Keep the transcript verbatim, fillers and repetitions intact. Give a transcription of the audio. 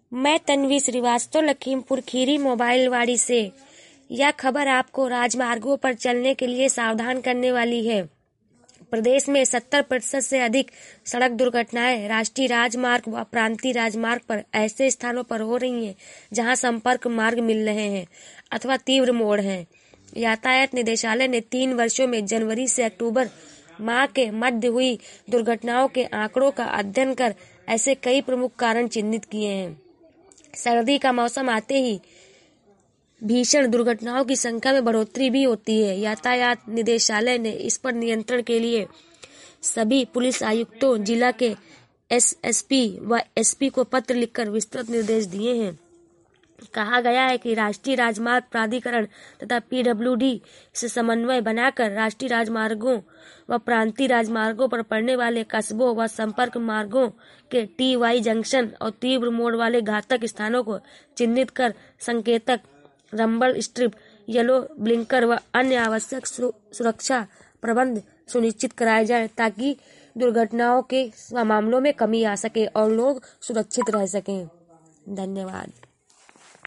मैं तन्वी श्रीवास्तव, लखीमपुर खीरी मोबाइलवाड़ी से। यह खबर आपको राजमार्गों पर चलने के लिए सावधान करने वाली है। प्रदेश में सत्तर प्रतिशत से अधिक सड़क दुर्घटनाएं राष्ट्रीय राजमार्ग व प्रांतीय राजमार्ग पर ऐसे स्थानों पर हो रही हैं जहां संपर्क मार्ग मिल रहे हैं अथवा तीव्र मोड़ हैं। यातायात निदेशालय ने तीन वर्षों में जनवरी से अक्टूबर माह के मध्य हुई दुर्घटनाओं के आंकड़ों का अध्ययन कर ऐसे कई प्रमुख कारण चिन्हित किए हैं। सर्दी का मौसम आते ही भीषण दुर्घटनाओं की संख्या में बढ़ोतरी भी होती है। यातायात निदेशालय ने इस पर नियंत्रण के लिए सभी पुलिस आयुक्तों, जिला के एसएसपी व एसपी को पत्र लिखकर विस्तृत निर्देश दिए हैं। कहा गया है कि राष्ट्रीय राजमार्ग प्राधिकरण तथा पीडब्ल्यूडी से समन्वय बनाकर राष्ट्रीय राजमार्गों व प्रांतीय राजमार्गों पर पड़ने वाले कस्बों व संपर्क मार्गों के टी वाई जंक्शन और तीव्र मोड़ वाले घातक स्थानों को चिन्हित कर संकेतक, रंबल स्ट्रिप, येलो ब्लिंकर व अन्य आवश्यक सुरक्षा प्रबंध सुनिश्चित कराए जाए ताकि दुर्घटनाओं के मामलों में कमी आ सके और लोग सुरक्षित रह सकें। धन्यवाद।